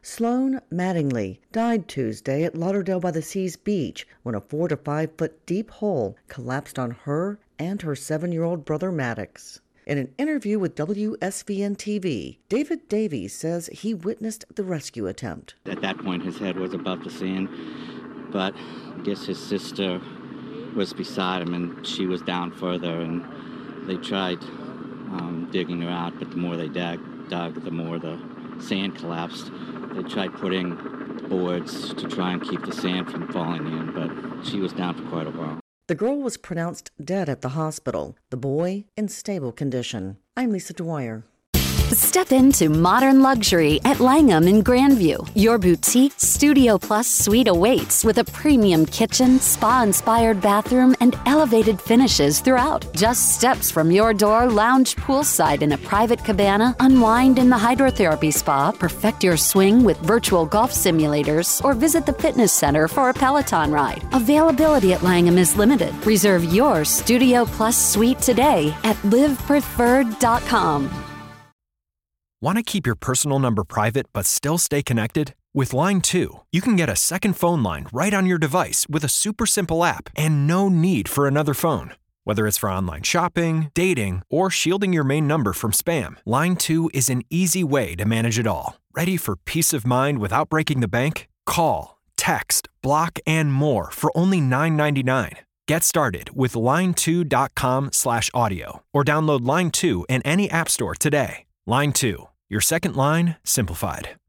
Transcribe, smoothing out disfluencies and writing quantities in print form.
Sloan Mattingly died Tuesday at Lauderdale-by-the-Sea's beach when a 4 to 5 foot deep hole collapsed on her and her 7-year-old brother Maddox. In an interview with WSVN-TV, David Davies says he witnessed the rescue attempt. At that point, his head was above the sand, but I guess his sister was beside him, and she was down further, and they tried digging her out, but the more they dug, the more the sand collapsed. They tried putting boards to try and keep the sand from falling in, but she was down for quite a while. The girl was pronounced dead at the hospital, the boy in stable condition. I'm Lisa Dwyer. Step into modern luxury at Langham in Grandview. Your boutique Studio Plus suite awaits with a premium kitchen, spa-inspired bathroom, and elevated finishes throughout. Just steps from your door, lounge poolside in a private cabana, unwind in the hydrotherapy spa, perfect your swing with virtual golf simulators, or visit the fitness center for a Peloton ride. Availability at Langham is limited. Reserve your Studio Plus suite today at livepreferred.com. Want to keep your personal number private but still stay connected? With Line 2, you can get a second phone line right on your device with a super simple app and no need for another phone. Whether it's for online shopping, dating, or shielding your main number from spam, Line 2 is an easy way to manage it all. Ready for peace of mind without breaking the bank? Call, text, block, and more for only $9.99. Get started with line2.com/audio or download Line 2 in any app store today. Line 2. Your second line simplified.